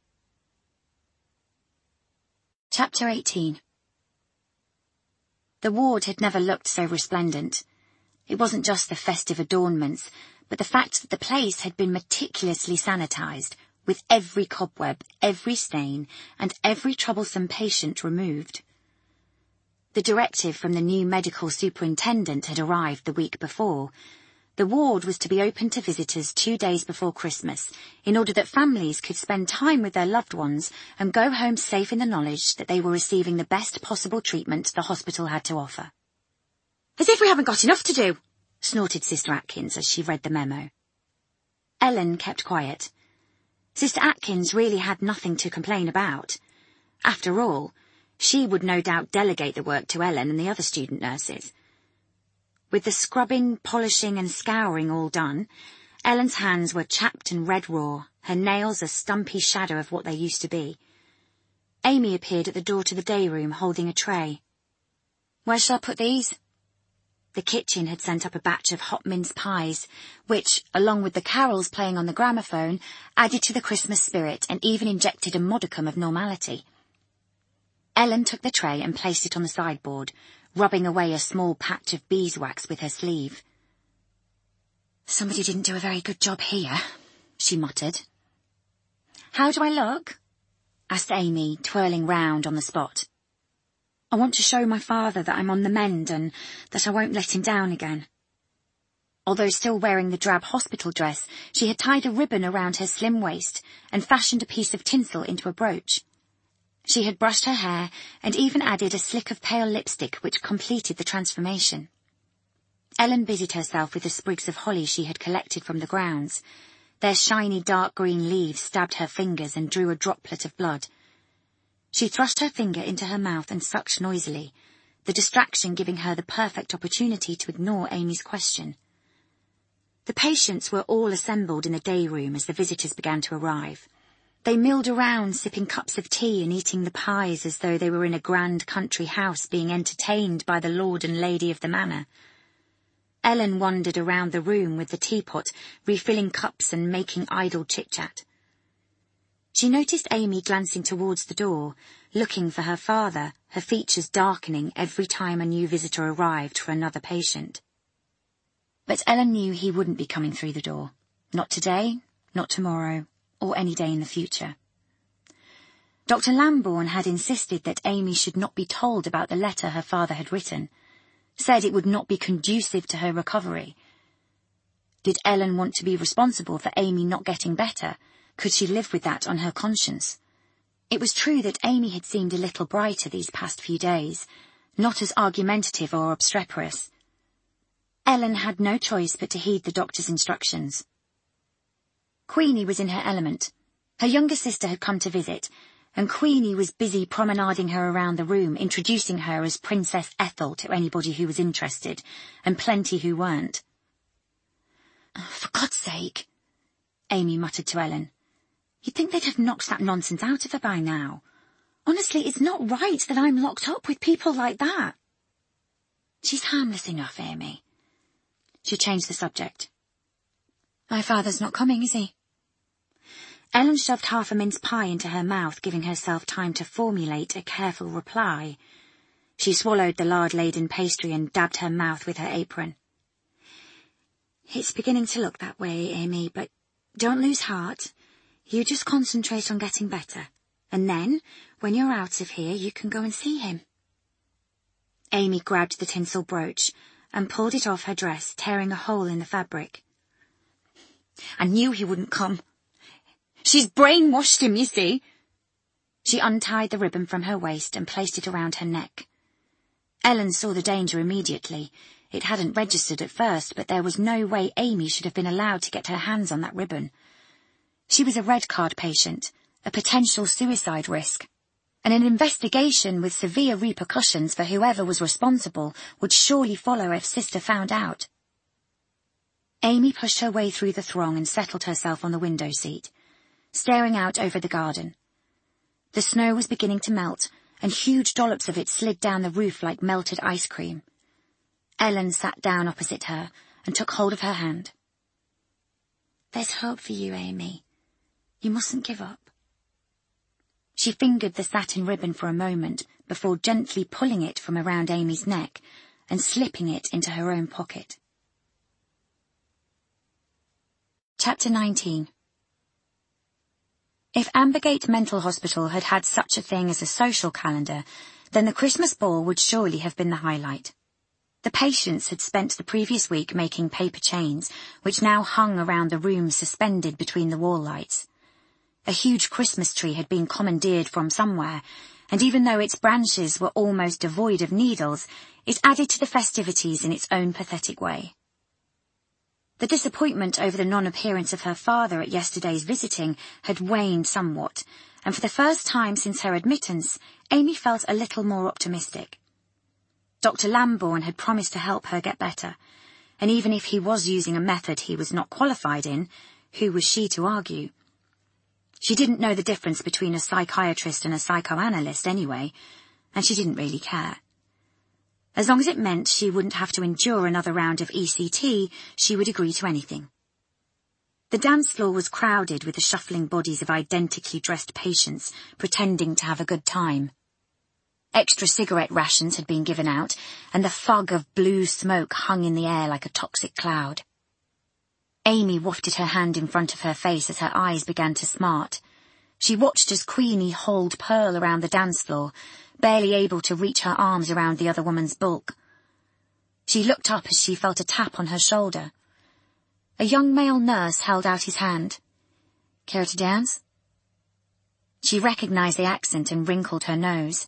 Chapter eighteen. The ward had never looked so resplendent. It wasn't just the festive adornments, but the fact that the place had been meticulously sanitized, with every cobweb, every stain, and every troublesome patient removed. The directive from the new medical superintendent had arrived the week before. The ward was to be open to visitors two days before Christmas, in order that families could spend time with their loved ones and go home safe in the knowledge that they were receiving the best possible treatment the hospital had to offer. As if we haven't got enough to do, snorted Sister Atkins as she read the memo. Ellen kept quiet. Sister Atkins really had nothing to complain about. After all, she would no doubt delegate the work to Ellen and the other student nurses. With the scrubbing, polishing and scouring all done, Ellen's hands were chapped and red raw, her nails a stumpy shadow of what they used to be. Amy appeared at the door to the day room holding a tray. Where shall I put these? The kitchen had sent up a batch of hot mince pies, which, along with the carols playing on the gramophone, added to the Christmas spirit and even injected a modicum of normality. Ellen took the tray and placed it on the sideboard, rubbing away a small patch of beeswax with her sleeve. Somebody didn't do a very good job here, she muttered. How do I look? Asked Amy, twirling round on the spot. I want to show my father that I'm on the mend and that I won't let him down again. Although still wearing the drab hospital dress, she had tied a ribbon around her slim waist and fashioned a piece of tinsel into a brooch. She had brushed her hair and even added a slick of pale lipstick which completed the transformation. Ellen busied herself with the sprigs of holly she had collected from the grounds. Their shiny dark green leaves stabbed her fingers and drew a droplet of blood. She thrust her finger into her mouth and sucked noisily, the distraction giving her the perfect opportunity to ignore Amy's question. The patients were all assembled in the day room as the visitors began to arrive. They milled around, sipping cups of tea and eating the pies as though they were in a grand country house being entertained by the lord and lady of the manor. Ellen wandered around the room with the teapot, refilling cups and making idle chit-chat. She noticed Amy glancing towards the door, looking for her father, her features darkening every time a new visitor arrived for another patient. But Ellen knew he wouldn't be coming through the door. Not today, not tomorrow, or any day in the future. Doctor Lambourne had insisted that Amy should not be told about the letter her father had written, said it would not be conducive to her recovery. Did Ellen want to be responsible for Amy not getting better? Could she live with that on her conscience? It was true that Amy had seemed a little brighter these past few days, not as argumentative or obstreperous. Ellen had no choice but to heed the doctor's instructions. Queenie was in her element. Her younger sister had come to visit, and Queenie was busy promenading her around the room, introducing her as Princess Ethel to anybody who was interested, and plenty who weren't. "For God's sake," Amy muttered to Ellen. "You'd think they'd have knocked that nonsense out of her by now. Honestly, it's not right that I'm locked up with people like that." "She's harmless enough, Amy." She changed the subject. "My father's not coming, is he?" Ellen shoved half a mince pie into her mouth, giving herself time to formulate a careful reply. She swallowed the lard-laden pastry and dabbed her mouth with her apron. "It's beginning to look that way, Amy, but don't lose heart. You just concentrate on getting better, and then, when you're out of here, you can go and see him." Amy grabbed the tinsel brooch and pulled it off her dress, tearing a hole in the fabric. "I knew he wouldn't come. She's brainwashed him, you see." She untied the ribbon from her waist and placed it around her neck. Ellen saw the danger immediately. It hadn't registered at first, but there was no way Amy should have been allowed to get her hands on that ribbon. She was a red card patient, a potential suicide risk, and an investigation with severe repercussions for whoever was responsible would surely follow if Sister found out. Amy pushed her way through the throng and settled herself on the window seat, staring out over the garden. The snow was beginning to melt, and huge dollops of it slid down the roof like melted ice cream. Ellen sat down opposite her and took hold of her hand. "There's hope for you, Amy. You mustn't give up." She fingered the satin ribbon for a moment before gently pulling it from around Amy's neck and slipping it into her own pocket. Chapter nineteen. If Ambergate Mental Hospital had had such a thing as a social calendar, then the Christmas ball would surely have been the highlight. The patients had spent the previous week making paper chains, which now hung around the room suspended between the wall lights. A huge Christmas tree had been commandeered from somewhere, and even though its branches were almost devoid of needles, it added to the festivities in its own pathetic way. The disappointment over the non-appearance of her father at yesterday's visiting had waned somewhat, and for the first time since her admittance, Amy felt a little more optimistic. Doctor Lambourne had promised to help her get better, and even if he was using a method he was not qualified in, who was she to argue? She didn't know the difference between a psychiatrist and a psychoanalyst anyway, and she didn't really care. As long as it meant she wouldn't have to endure another round of E C T, she would agree to anything. The dance floor was crowded with the shuffling bodies of identically dressed patients, pretending to have a good time. Extra cigarette rations had been given out, and the fog of blue smoke hung in the air like a toxic cloud. Amy wafted her hand in front of her face as her eyes began to smart. She watched as Queenie hauled Pearl around the dance floor, barely able to reach her arms around the other woman's bulk. She looked up as she felt a tap on her shoulder. A young male nurse held out his hand. "Care to dance?" She recognized the accent and wrinkled her nose.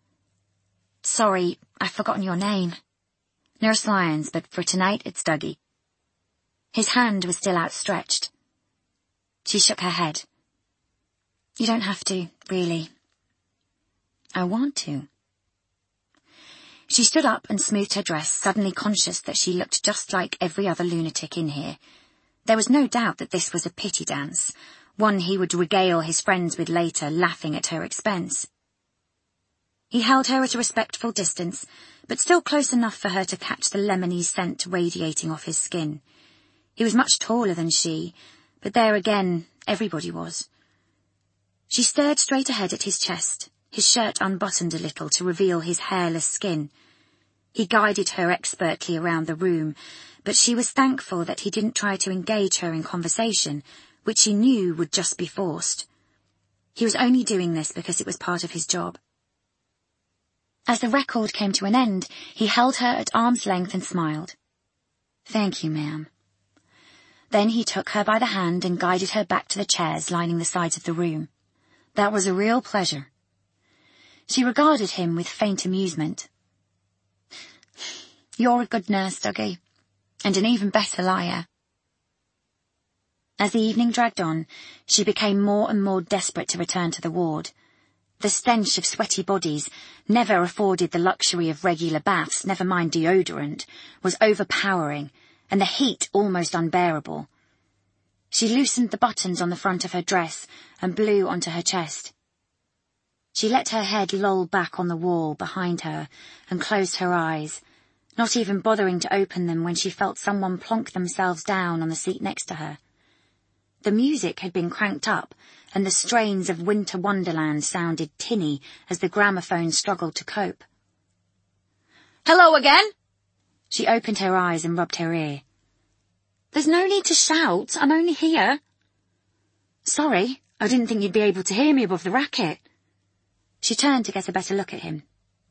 "Sorry, I've forgotten your name." "Nurse Lyons, but for tonight it's Dougie." His hand was still outstretched. She shook her head. "You don't have to, really." "I want to." She stood up and smoothed her dress, suddenly conscious that she looked just like every other lunatic in here. There was no doubt that this was a pity dance, one he would regale his friends with later, laughing at her expense. He held her at a respectful distance, but still close enough for her to catch the lemony scent radiating off his skin. He was much taller than she, but there again, everybody was. She stared straight ahead at his chest, his shirt unbuttoned a little to reveal his hairless skin. He guided her expertly around the room, but she was thankful that he didn't try to engage her in conversation, which she knew would just be forced. He was only doing this because it was part of his job. As the record came to an end, he held her at arm's length and smiled. "Thank you, ma'am." Then he took her by the hand and guided her back to the chairs lining the sides of the room. "That was a real pleasure." She regarded him with faint amusement. "You're a good nurse, Dougie, and an even better liar." As the evening dragged on, she became more and more desperate to return to the ward. The stench of sweaty bodies, never afforded the luxury of regular baths, never mind deodorant, was overpowering, and the heat almost unbearable. She loosened the buttons on the front of her dress and blew onto her chest. She let her head loll back on the wall behind her and closed her eyes, not even bothering to open them when she felt someone plonk themselves down on the seat next to her. The music had been cranked up, and the strains of Winter Wonderland sounded tinny as the gramophone struggled to cope. "Hello again!" She opened her eyes and rubbed her ear. "There's no need to shout, I'm only here." "Sorry, I didn't think you'd be able to hear me above the racket." She turned to get a better look at him.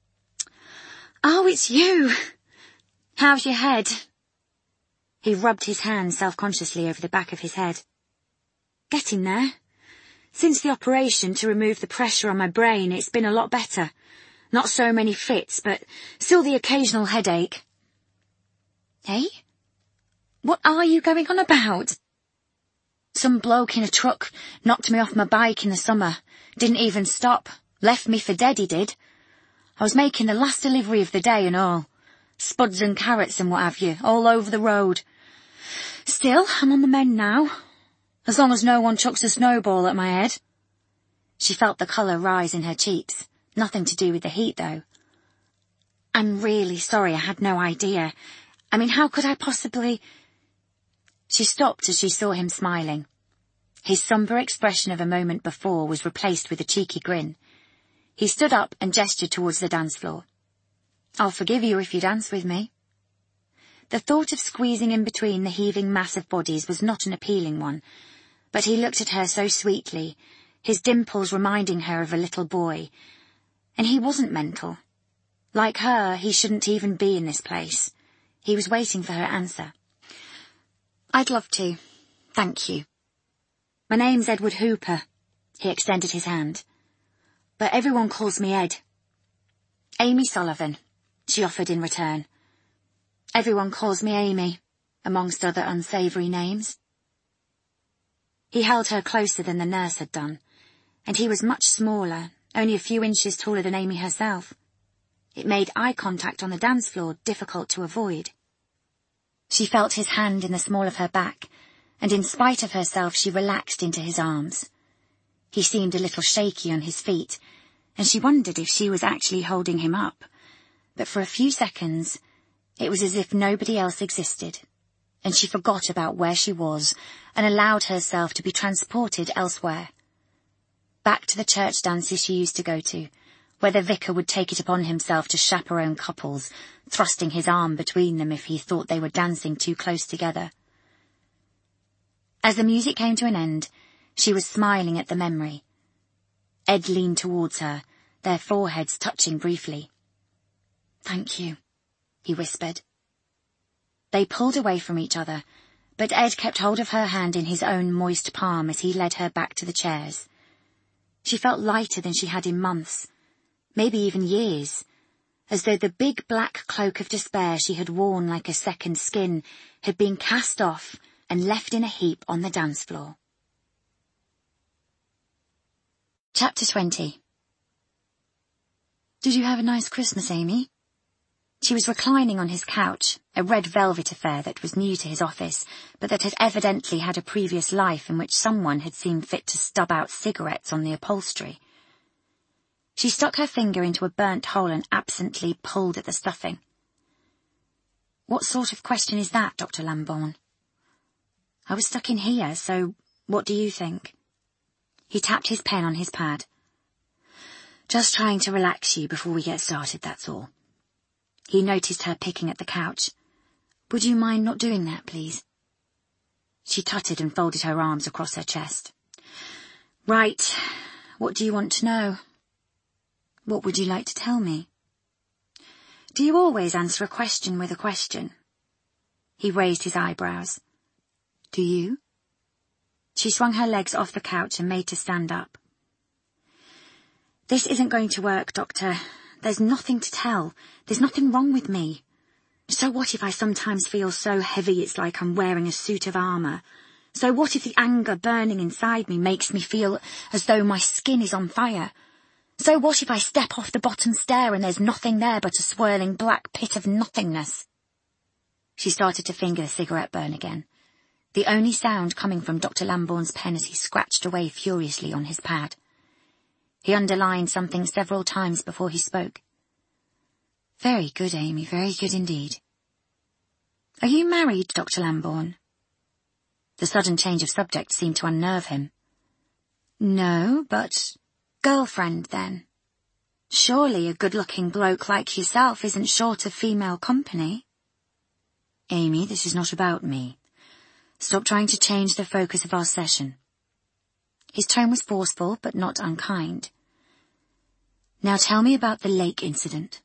"Oh, it's you. How's your head?" He rubbed his hand self-consciously over the back of his head. "Getting there. Since the operation to remove the pressure on my brain, it's been a lot better. Not so many fits, but still the occasional headache." "Eh? What are you going on about?" "Some bloke in a truck knocked me off my bike in the summer. Didn't even stop. Left me for dead, he did. I was making the last delivery of the day and all. Spuds and carrots and what have you, all over the road. Still, I'm on the mend now. As long as no one chucks a snowball at my head." She felt the colour rise in her cheeks. Nothing to do with the heat, though. "I'm really sorry, I had no idea. I mean, how could I possibly—" She stopped as she saw him smiling. His sombre expression of a moment before was replaced with a cheeky grin. He stood up and gestured towards the dance floor. "I'll forgive you if you dance with me." The thought of squeezing in between the heaving mass of bodies was not an appealing one, but he looked at her so sweetly, his dimples reminding her of a little boy. And he wasn't mental. Like her, he shouldn't even be in this place. He was waiting for her answer. "I'd love to. Thank you." "My name's Edward Hooper." He extended his hand. "But everyone calls me Ed." "Amy Sullivan," she offered in return. "Everyone calls me Amy, amongst other unsavoury names." He held her closer than the nurse had done, and he was much smaller, only a few inches taller than Amy herself. It made eye contact on the dance floor difficult to avoid. She felt his hand in the small of her back, and in spite of herself she relaxed into his arms. He seemed a little shaky on his feet, and she wondered if she was actually holding him up. But for a few seconds, it was as if nobody else existed, and she forgot about where she was and allowed herself to be transported elsewhere. Back to the church dances she used to go to, where the vicar would take it upon himself to chaperone couples, thrusting his arm between them if he thought they were dancing too close together. As the music came to an end, she was smiling at the memory. Ed leaned towards her, their foreheads touching briefly. "Thank you," he whispered. They pulled away from each other, but Ed kept hold of her hand in his own moist palm as he led her back to the chairs. She felt lighter than she had in months, maybe even years, as though the big black cloak of despair she had worn like a second skin had been cast off and left in a heap on the dance floor. Chapter twenty. "Did you have a nice Christmas, Amy?" She was reclining on his couch, a red velvet affair that was new to his office, but that had evidently had a previous life in which someone had seen fit to stub out cigarettes on the upholstery. She stuck her finger into a burnt hole and absently pulled at the stuffing. "What sort of question is that, Doctor Lambourne?" "I was stuck in here, so what do you think?" He tapped his pen on his pad. "Just trying to relax you before we get started, that's all." He noticed her picking at the couch. "Would you mind not doing that, please?" She tutted and folded her arms across her chest. "Right. What do you want to know?" "What would you like to tell me?" "Do you always answer a question with a question?" He raised his eyebrows. "Do you?" She swung her legs off the couch and made to stand up. "This isn't going to work, Doctor. There's nothing to tell. There's nothing wrong with me. So what if I sometimes feel so heavy it's like I'm wearing a suit of armour? So what if the anger burning inside me makes me feel as though my skin is on fire? So what if I step off the bottom stair and there's nothing there but a swirling black pit of nothingness?" She started to finger the cigarette burn again, the only sound coming from Doctor Lambourne's pen as he scratched away furiously on his pad. He underlined something several times before he spoke. "Very good, Amy, very good indeed. Are you married, Doctor Lambourne?" The sudden change of subject seemed to unnerve him. "No, but girlfriend, then. Surely a good-looking bloke like yourself isn't short of female company." "Amy, this is not about me. Stop trying to change the focus of our session." His tone was forceful, but not unkind. "Now tell me about the lake incident."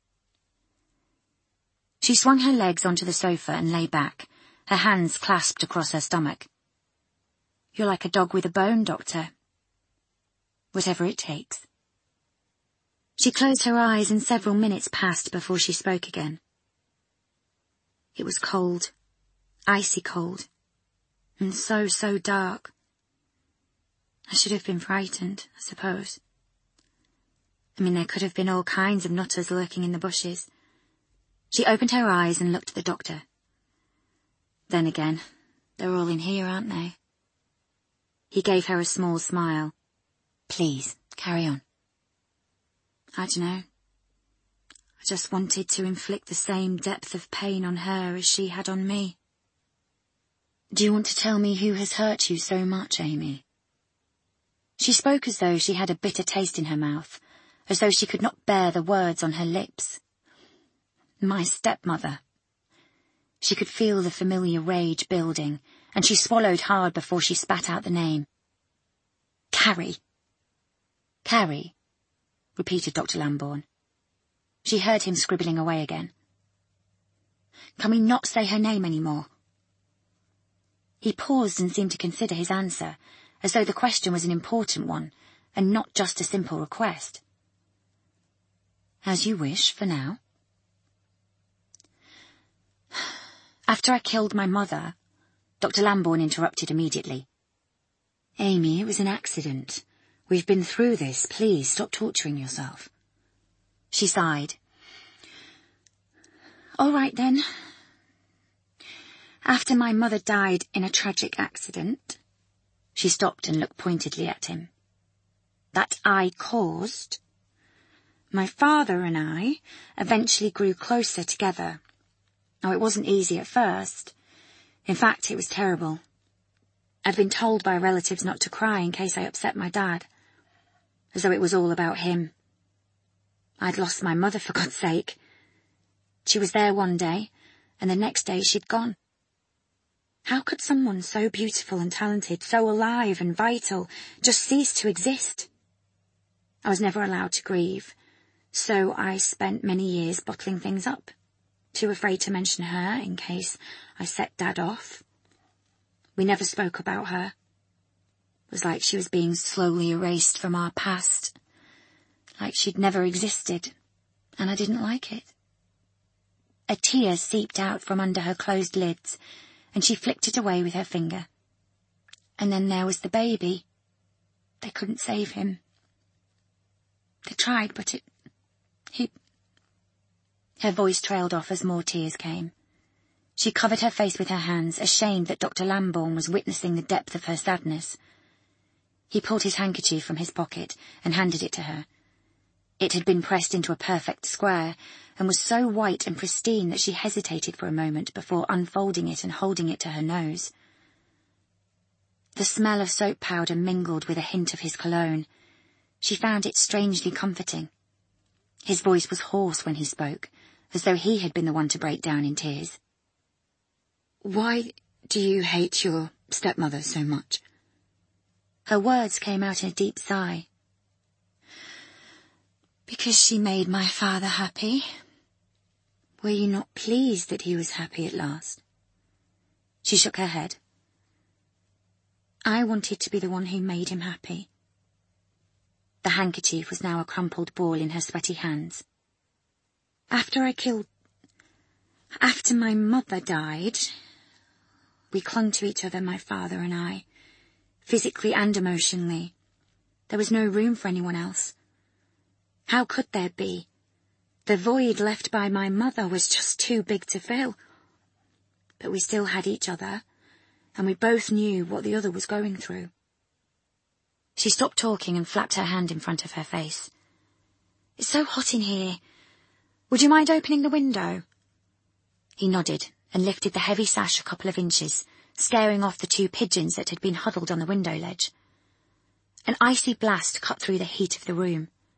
She swung her legs onto the sofa and lay back, her hands clasped across her stomach. "You're like a dog with a bone, Doctor." "Whatever it takes." She closed her eyes and several minutes passed before she spoke again. "It was cold, icy cold, and so, so dark. I should have been frightened, I suppose. I mean, there could have been all kinds of nutters lurking in the bushes." She opened her eyes and looked at the doctor. "Then again, they're all in here, aren't they?" He gave her a small smile. "Please, carry on." "I dunno. I just wanted to inflict the same depth of pain on her as she had on me." "Do you want to tell me who has hurt you so much, Amy?" She spoke as though she had a bitter taste in her mouth, as though she could not bear the words on her lips. "My stepmother." She could feel the familiar rage building, and she swallowed hard before she spat out the name. "Carrie." "Carrie," repeated Doctor Lambourne. She heard him scribbling away again. "Can we not say her name any more?" He paused and seemed to consider his answer, as though the question was an important one, and not just a simple request. "As you wish, for now." "After I killed my mother," Doctor Lambourne interrupted immediately. "Amy, it was an accident. We've been through this. Please, stop torturing yourself." She sighed. "All right, then. After my mother died in a tragic accident," she stopped and looked pointedly at him, "that I caused, my father and I eventually grew closer together. Oh, it wasn't easy at first. In fact, it was terrible. I'd been told by relatives not to cry in case I upset my dad, as though it was all about him. I'd lost my mother, for God's sake. She was there one day, and the next day she'd gone. How could someone so beautiful and talented, so alive and vital, just cease to exist? I was never allowed to grieve, so I spent many years bottling things up, too afraid to mention her in case I set Dad off. We never spoke about her. It was like she was being slowly erased from our past, like she'd never existed, and I didn't like it." A tear seeped out from under her closed lids, and she flicked it away with her finger. "And then there was the baby. They couldn't save him. They tried, but it... he... Her voice trailed off as more tears came. She covered her face with her hands, ashamed that Doctor Lambourne was witnessing the depth of her sadness. He pulled his handkerchief from his pocket and handed it to her. It had been pressed into a perfect square, and was so white and pristine that she hesitated for a moment before unfolding it and holding it to her nose. The smell of soap powder mingled with a hint of his cologne. She found it strangely comforting. His voice was hoarse when he spoke, as though he had been the one to break down in tears. "Why do you hate your stepmother so much?" Her words came out in a deep sigh. "Because she made my father happy." "Were you not pleased that he was happy at last?" She shook her head. "I wanted to be the one who made him happy." The handkerchief was now a crumpled ball in her sweaty hands. "After I killed... After my mother died, we clung to each other, my father and I, physically and emotionally. There was no room for anyone else. How could there be? The void left by my mother was just too big to fill. But we still had each other, and we both knew what the other was going through." She stopped talking and flapped her hand in front of her face. "It's so hot in here. Would you mind opening the window?" He nodded and lifted the heavy sash a couple of inches, scaring off the two pigeons that had been huddled on the window ledge. An icy blast cut through the heat of the room.